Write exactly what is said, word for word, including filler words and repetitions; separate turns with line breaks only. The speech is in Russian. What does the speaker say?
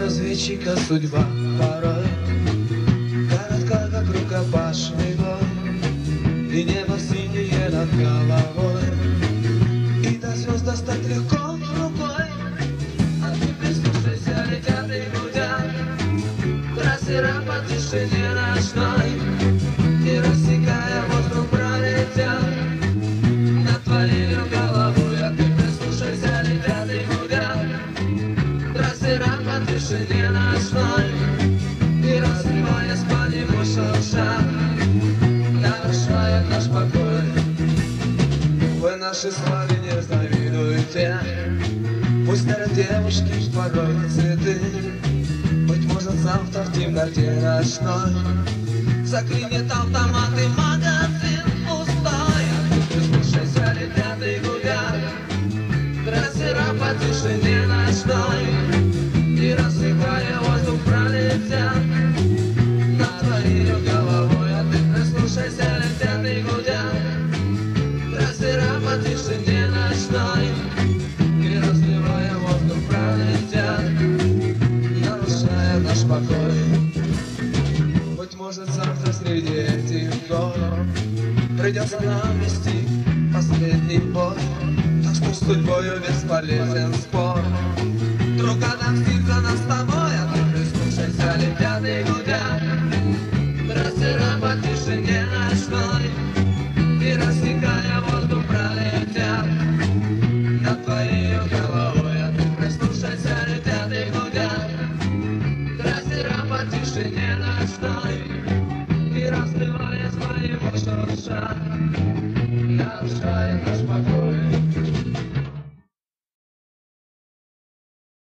разведчика судьба порой коротка, как рукопашный бой, и небо синее над головой, и до звезд достать легко рукой. А ты прислушайся, летят и гудят трассера по тишине ночной, и рассекая воздух пролетят над твоей головой. А ты прислушайся, летят и гудят трассера по тишине ночной, и разливаясь по нему шурша, нарушает наш покой. Вы нашей славе не завидуете, пусть дарят девушки порой цветы. Быть может, завтра в темноте ночной заклинит автомат и магазин пустой. А ты прислушайся, летят и гудят трассера по тишине ночной, и рассыпая воздух пролетят над твоей головой. А ты прислушайся, летят и гудят трассера по тишине ночной, и разливая воздух пролетят, нарушая наш покой. Быть может, завтра среди этих гор придется нам вести последний бой, так что с судьбою бесполезен спор.